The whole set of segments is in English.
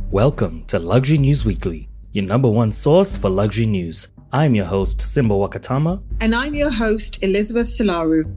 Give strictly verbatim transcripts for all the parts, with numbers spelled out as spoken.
Welcome to Luxury News Weekly, your number one source for luxury news. I'm your host, Simba Wakatama. And I'm your host, Elizabeth Solaru.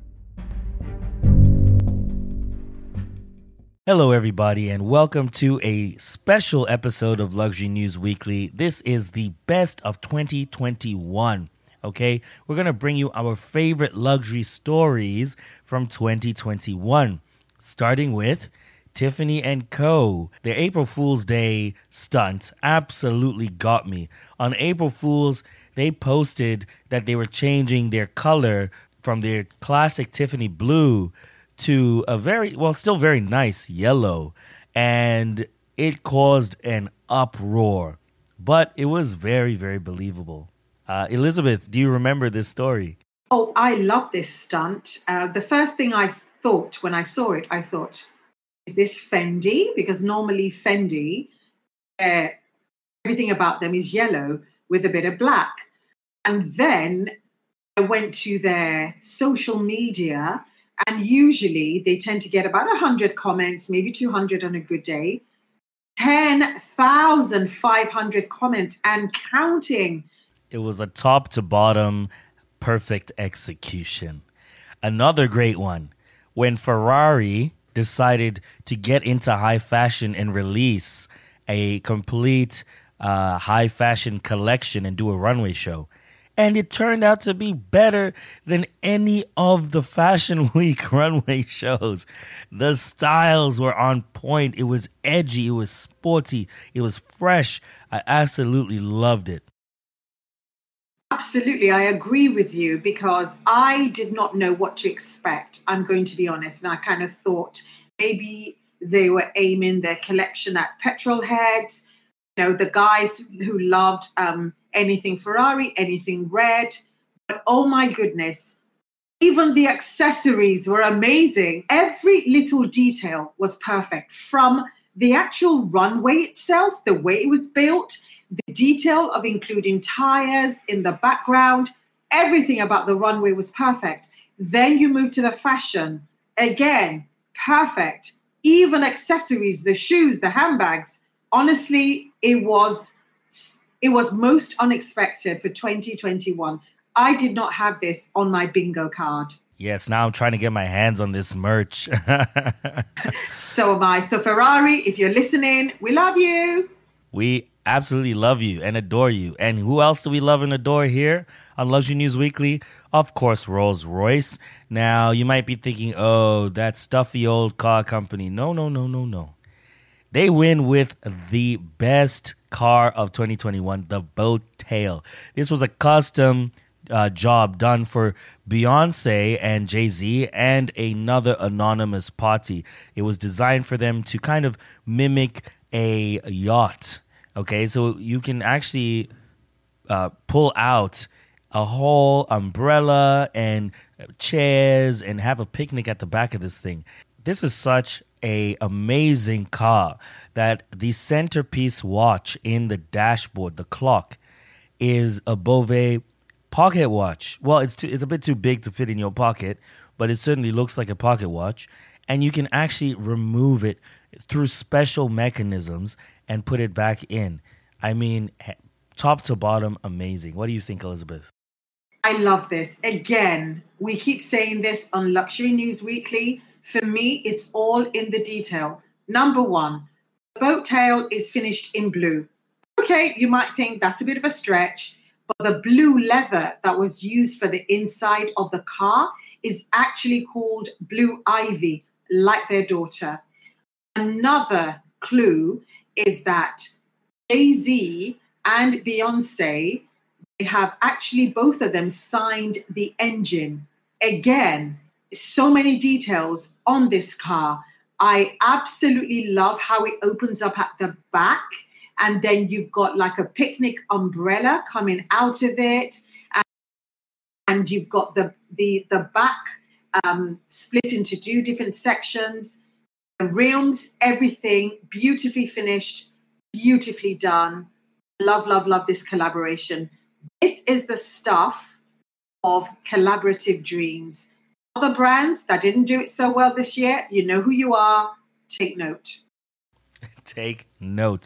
Hello, everybody, and welcome to a special episode of Luxury News Weekly. This is the best of twenty twenty-one. Okay, we're going to bring you our favorite luxury stories from twenty twenty-one, starting with Tiffany and Co. Their April Fool's Day stunt absolutely got me. On April Fool's, they posted that they were changing their color from their classic Tiffany blue to a very, well, still very nice yellow. And it caused an uproar. But it was very, very believable. Uh, Elizabeth, do you remember this story? Oh, I love this stunt. Uh, the first thing I thought when I saw it, I thought, is this Fendi? Because normally Fendi, uh, everything about them is yellow with a bit of black. And then I went to their social media, and usually they tend to get about one hundred comments, maybe two hundred on a good day, ten thousand five hundred comments and counting. It was a top to bottom, perfect execution. Another great one, when Ferrari decided to get into high fashion and release a complete uh, high fashion collection and do a runway show. And it turned out to be better than any of the Fashion Week runway shows. The styles were on point. It was edgy. It was sporty. It was fresh. I absolutely loved it. Absolutely, I agree with you because I did not know what to expect. I'm going to be honest. And I kind of thought maybe they were aiming their collection at petrol heads, you know, the guys who loved um, anything Ferrari, anything red. But oh my goodness, even the accessories were amazing. Every little detail was perfect, from the actual runway itself, the way it was built, the detail of including tires in the background, everything about the runway was perfect. Then you move to the fashion. Again, perfect. Even accessories, the shoes, the handbags. Honestly, it was it was most unexpected for twenty twenty-one. I did not have this on my bingo card. Yes, now I'm trying to get my hands on this merch. So am I. So Ferrari, if you're listening, we love you. We absolutely love you and adore you. And who else do we love and adore here on Luxury News Weekly? Of course, Rolls-Royce. Now, you might be thinking, oh, that stuffy old car company. No, no, no, no, no. They win with the best car of twenty twenty-one, the Boat Tail. This was a custom uh, job done for Beyonce and Jay-Z and another anonymous party. It was designed for them to kind of mimic a yacht. Okay, so you can actually uh, pull out a whole umbrella and chairs and have a picnic at the back of this thing. This is such a amazing car that the centerpiece watch in the dashboard, the clock, is a Bovet pocket watch. Well, it's too, it's a bit too big to fit in your pocket, but it certainly looks like a pocket watch. And you can actually remove it through special mechanisms and put it back in. I mean, top to bottom, amazing. What do you think, Elizabeth? I love this. Again, we keep saying this on Luxury News Weekly. For me, it's all in the detail. Number one, the boat tail is finished in blue. Okay, you might think that's a bit of a stretch, but the blue leather that was used for the inside of the car is actually called Blue Ivy, like their daughter. Another clue is that Jay-Z and Beyonce, they have actually both of them signed the engine. Again, so many details on this car. I absolutely love how it opens up at the back, and then you've got like a picnic umbrella coming out of it, and, and you've got the the the back um, split into two different sections. The rims, everything beautifully finished, beautifully done. Love, love, love this collaboration. This is the stuff of collaborative dreams. Other brands that didn't do it so well this year, you know who you are. Take note. Take note.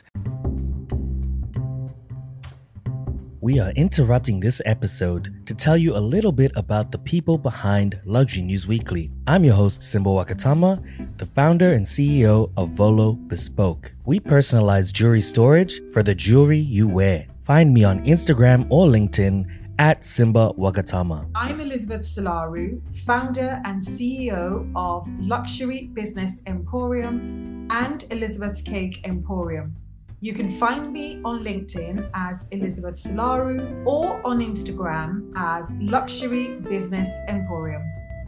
We are interrupting this episode to tell you a little bit about the people behind Luxury News Weekly. I'm your host, Simba Wakatama, the founder and C E O of Volo Bespoke. We personalize jewelry storage for the jewelry you wear. Find me on Instagram or LinkedIn at Simba Wakatama. I'm Elizabeth Solaru, founder and C E O of Luxury Business Emporium and Elizabeth's Cake Emporium. You can find me on LinkedIn as Elizabeth Solaru or on Instagram as Luxury Business Emporium.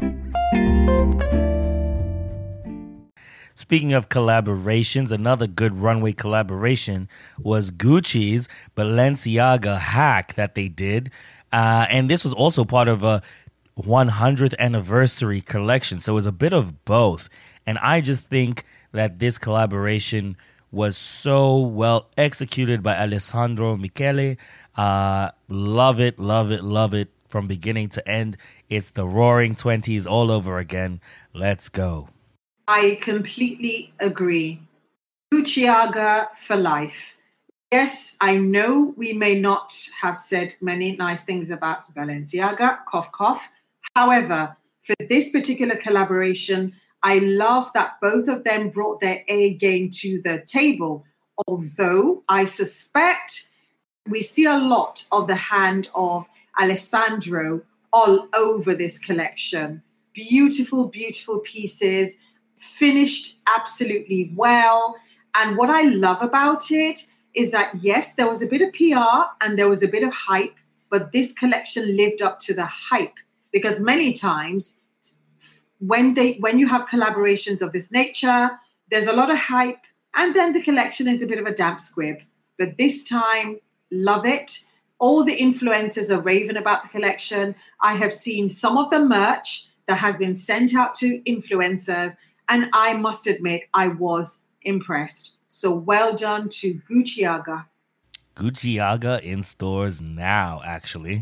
Speaking of collaborations, another good runway collaboration was Gucci's Balenciaga hack that they did. Uh, and this was also part of a hundredth anniversary collection. So it was a bit of both. And I just think that this collaboration was so well executed by Alessandro Michele. Uh, love it, love it, love it from beginning to end. It's the roaring twenties all over again. Let's go. I completely agree. Gucciaga for life. Yes, I know we may not have said many nice things about Balenciaga, cough, cough. However, for this particular collaboration, I love that both of them brought their A game to the table, although I suspect we see a lot of the hand of Alessandro all over this collection. Beautiful, beautiful pieces, finished absolutely well. And what I love about it is that, yes, there was a bit of P R and there was a bit of hype, but this collection lived up to the hype because many times when they when you have collaborations of this nature, there's a lot of hype and then the collection is a bit of a damp squib. But this time, love it. All the influencers are raving about the collection. I have seen some of the merch that has been sent out to influencers, and I must admit, I was impressed. So well done to Gucciaga. Gucciaga in stores now, actually.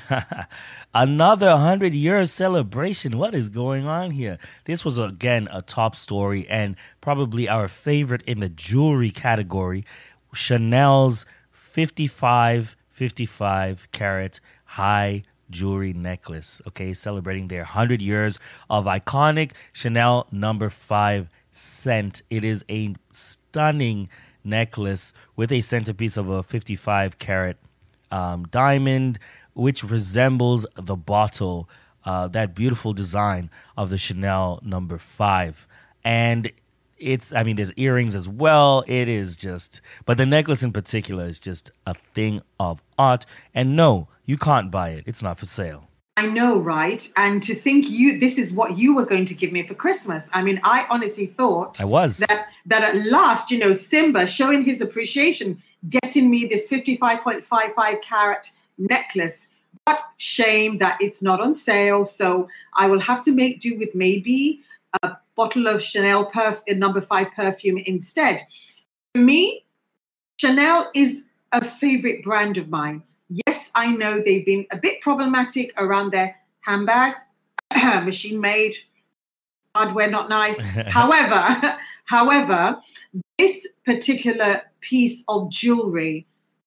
Another one hundred year celebration. What is going on here? This was, again, a top story and probably our favorite in the jewelry category. Chanel's fifty-five fifty-five carat high jewelry necklace, okay, celebrating their one hundred years of iconic Chanel number five scent. It is a stunning necklace with a centerpiece of a fifty-five carat um, diamond, which resembles the bottle, uh, that beautiful design of the Chanel number five. And it's, I mean, there's earrings as well. It is just, but the necklace in particular is just a thing of art. And no, you can't buy it. It's not for sale. I know, right? And to think you this is what you were going to give me for Christmas. I mean, I honestly thought I was that that at last, you know, Simba showing his appreciation, getting me this fifty-five point five five carat necklace. But shame that it's not on sale. So I will have to make do with maybe a bottle of Chanel perf- number five perfume instead. For me, Chanel is a favorite brand of mine. Yes, I know they've been a bit problematic around their handbags, machine made, hardware not nice. however, however, this particular piece of jewelry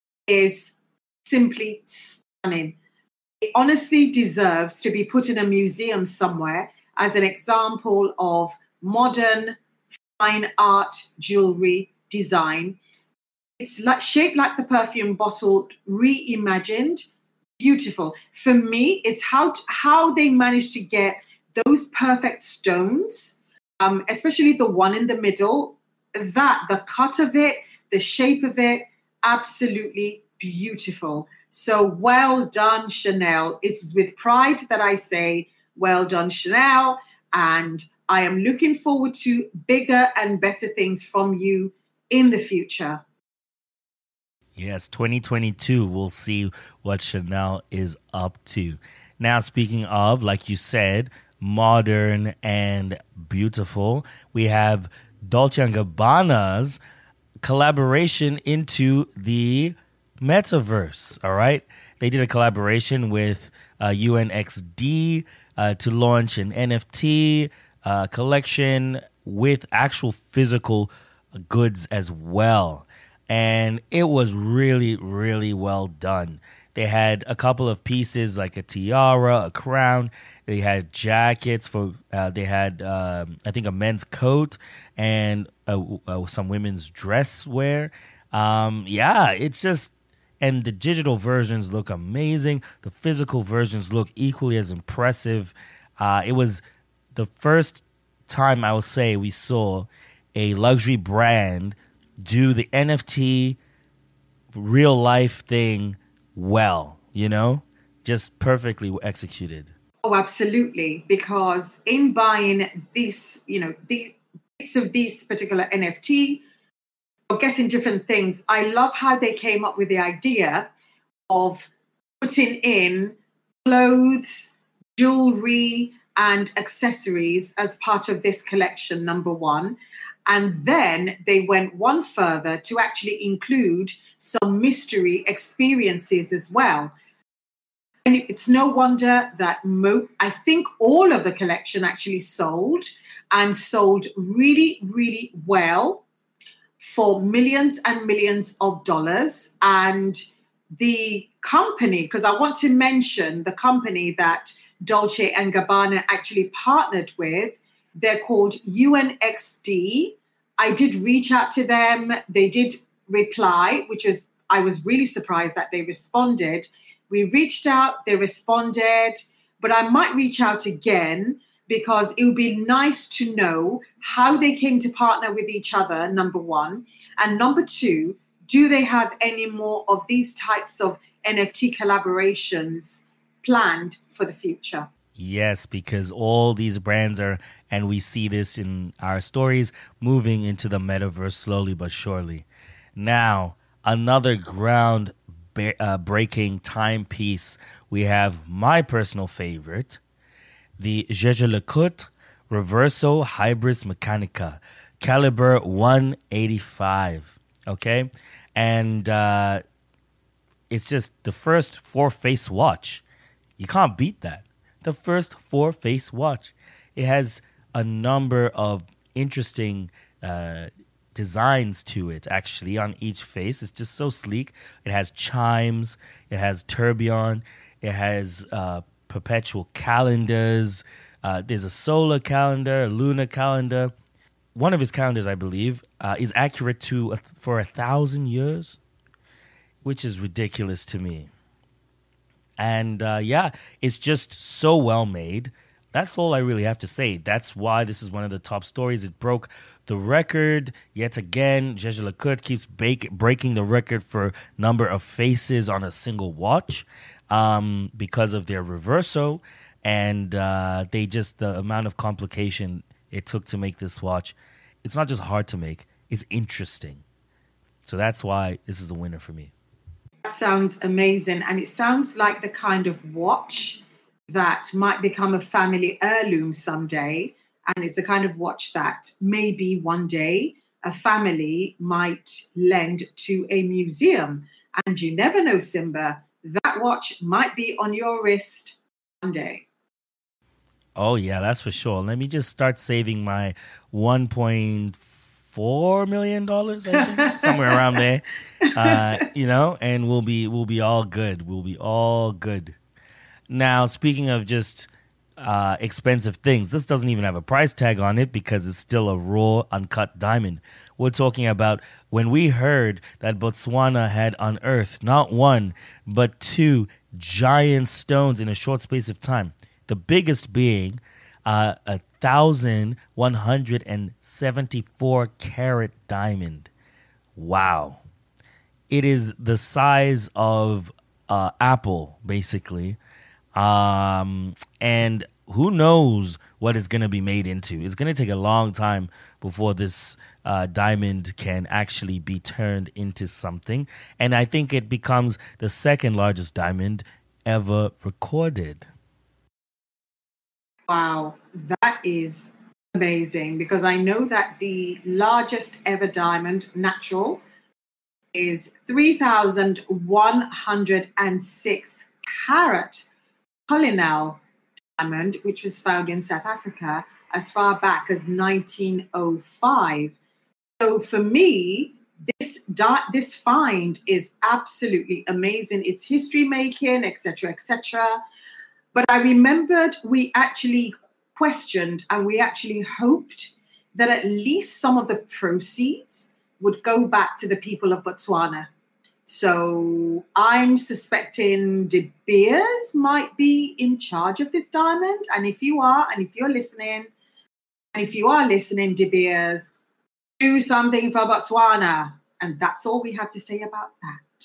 is simply stunning. It honestly deserves to be put in a museum somewhere as an example of modern fine art jewelry design. It's like shaped like the perfume bottle, reimagined, beautiful. For me, it's how how they managed to get those perfect stones, um, especially the one in the middle. That the cut of it, the shape of it, absolutely beautiful. So well done, Chanel. It's with pride that I say, well done, Chanel. And I am looking forward to bigger and better things from you in the future. Yes, twenty twenty-two, we'll see what Chanel is up to. Now, speaking of, like you said, modern and beautiful, we have Dolce and Gabbana's collaboration into the metaverse, all right? They did a collaboration with uh, U N X D uh, to launch an N F T uh, collection with actual physical goods as well. And it was really, really well done. They had a couple of pieces like a tiara, a crown. They had jackets for. Uh, they had, um, I think, a men's coat and uh, uh, some women's dress wear. Um, yeah, it's just, and the digital versions look amazing. The physical versions look equally as impressive. Uh, it was the first time I will say we saw a luxury brand do the N F T real life thing well, you know, just perfectly executed. Oh, absolutely. Because in buying this, you know, these bits of this particular N F T or getting different things, I love how they came up with the idea of putting in clothes, jewelry, and accessories as part of this collection, number one. And then they went one further to actually include some mystery experiences as well. And it's no wonder that mo- I think all of the collection actually sold and sold really, really well for millions and millions of dollars. And the company, because I want to mention the company that Dolce and Gabbana actually partnered with, they're called U N X D. I did reach out to them. They did reply, which is, I was really surprised that they responded. We reached out, they responded, but I might reach out again because it would be nice to know how they came to partner with each other, number one. And number two, do they have any more of these types of N F T collaborations planned for the future? Yes, because all these brands are, and we see this in our stories, moving into the metaverse slowly but surely. Now, another ground ba- uh, breaking timepiece. We have my personal favorite, the Jaeger-LeCoultre Reverso Hybris Mechanica, caliber one eighty-five. Okay? And uh, it's just the first four-face watch. You can't beat that. The first four-face watch. It has a number of interesting uh, designs to it, actually, on each face. It's just so sleek. It has chimes. It has tourbillon. It has uh, perpetual calendars. Uh, there's a solar calendar, a lunar calendar. One of his calendars, I believe, uh, is accurate to a, for a thousand years, which is ridiculous to me. And uh, yeah, it's just so well made. That's all I really have to say. That's why this is one of the top stories. It broke the record yet again. Jaeger-LeCoultre keeps bake, breaking the record for number of faces on a single watch um, because of their reverso. And uh, they just, the amount of complication it took to make this watch, it's not just hard to make, it's interesting. So that's why this is a winner for me. That sounds amazing. And it sounds like the kind of watch that might become a family heirloom someday. And it's the kind of watch that maybe one day a family might lend to a museum. And you never know, Simba, that watch might be on your wrist one day. Oh, yeah, that's for sure. Let me just start saving my one point four million dollars, I think, somewhere around there. Uh, you know, and we'll be we'll be all good. We'll be all good. Now, speaking of just uh, expensive things, this doesn't even have a price tag on it because it's still a raw, uncut diamond. We're talking about when we heard that Botswana had unearthed not one, but two giant stones in a short space of time. The biggest being uh, a one thousand one hundred seventy-four carat diamond. Wow. It is the size of uh, Apple, basically. Um, and who knows what it's going to be made into. It's going to take a long time before this uh, diamond can actually be turned into something. And I think it becomes the second largest diamond ever recorded. Wow, that is amazing because I know that the largest ever diamond, natural, is three thousand one hundred six carat Cullinan diamond, which was found in South Africa as far back as nineteen oh five. So for me, this di- this find is absolutely amazing. It's history making, et cetera, et cetera. But I remembered we actually questioned and we actually hoped that at least some of the proceeds would go back to the people of Botswana. So I'm suspecting De Beers might be in charge of this diamond. And if you are, and if you're listening, and if you are listening, De Beers, do something for Botswana. And that's all we have to say about that.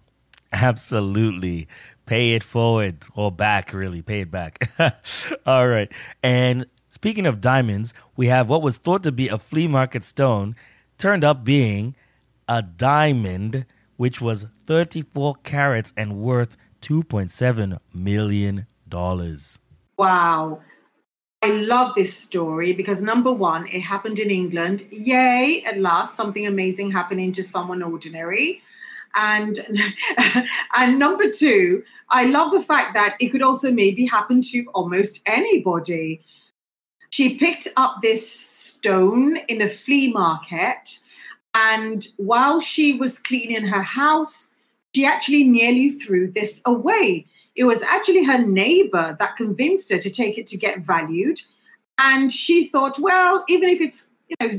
Absolutely. Pay it forward or back, really. Pay it back. All right. And speaking of diamonds, we have what was thought to be a flea market stone turned up being a diamond, which was thirty-four carats and worth two point seven million dollars. Wow. I love this story because number one, it happened in England. Yay, at last, something amazing happening to someone ordinary. And, and number two, I love the fact that it could also maybe happen to almost anybody. She picked up this stone in a flea market, and while she was cleaning her house, she actually nearly threw this away. It was actually her neighbor that convinced her to take it to get valued. And she thought, well, even if it's, you know,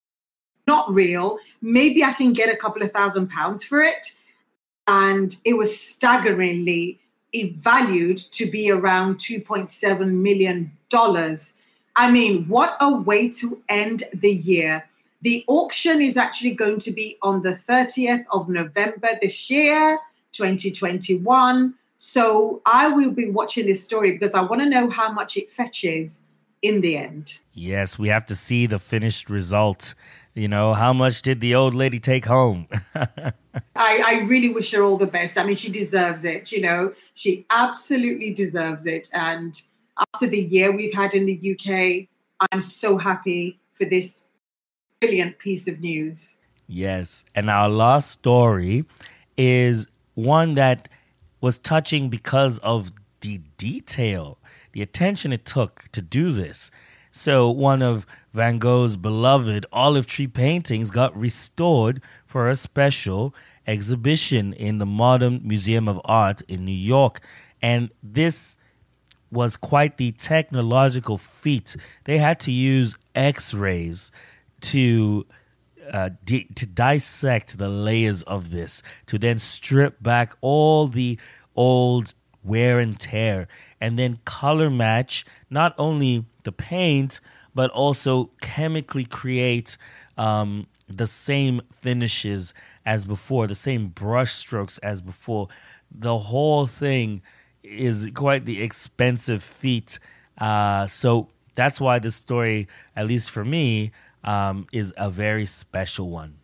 not real, maybe I can get a couple of thousand pounds for it. And it was staggeringly valued to be around two point seven million dollars. I mean, what a way to end the year. The auction is actually going to be on the thirtieth of November this year, twenty twenty-one. So I will be watching this story because I want to know how much it fetches in the end. Yes, we have to see the finished result. You know, how much did the old lady take home? I, I really wish her all the best. I mean, she deserves it. You know, she absolutely deserves it. And after the year we've had in the U K, I'm so happy for this brilliant piece of news. Yes. And our last story is one that was touching because of the detail, the attention it took to do this. So one of Van Gogh's beloved olive tree paintings got restored for a special exhibition in the Modern Museum of Art in New York. And this was quite the technological feat. They had to use X-rays to uh, di- to dissect the layers of this, to then strip back all the old wear and tear, and then color match not only the paint, but also chemically create um, the same finishes as before, the same brush strokes as before. The whole thing is quite the expensive feat. Uh, so that's why this story, at least for me, um, is a very special one.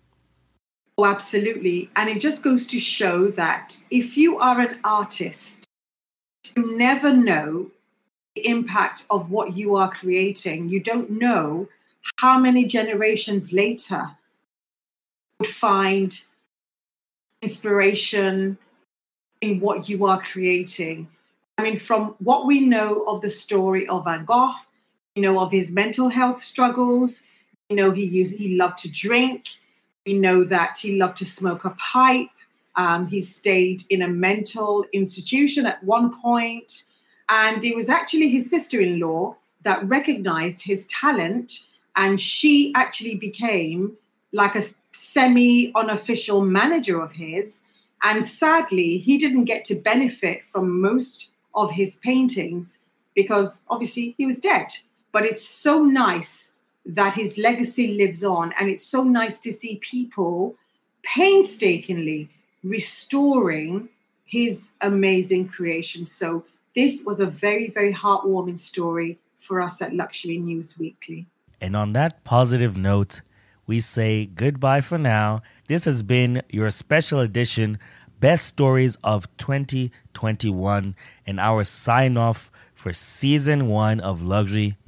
Oh, absolutely. And it just goes to show that if you are an artist, you never know the impact of what you are creating. You don't know how many generations later would find inspiration in what you are creating. I mean, from what we know of the story of Van Gogh, you know, of his mental health struggles, you know, he used, he loved to drink. We know that he loved to smoke a pipe. Um, he stayed in a mental institution at one point. And it was actually his sister-in-law that recognized his talent. And she actually became like a semi-unofficial manager of his. And sadly, he didn't get to benefit from most of his paintings because obviously he was dead. But it's so nice that his legacy lives on. And it's so nice to see people painstakingly restoring his amazing creation. So this was a very, very heartwarming story for us at Luxury News Weekly. And on that positive note, we say goodbye for now. This has been your special edition, Best Stories of twenty twenty-one, and our sign-off for Season one of Luxury